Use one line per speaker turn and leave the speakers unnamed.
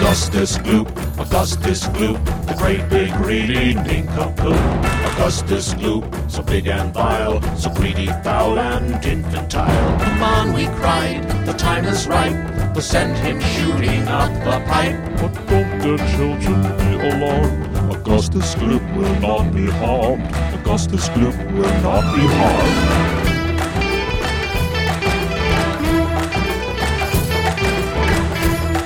Augustus Gloop, the great big greedy nincompoop. Augustus Gloop, so big and vile, so greedy, foul, and infantile. Come on, we cried, the time is ripe, we'll send him shooting up a pipe.
But don't the children be alarmed, Augustus Gloop will not be harmed. Augustus Gloop will not be harmed.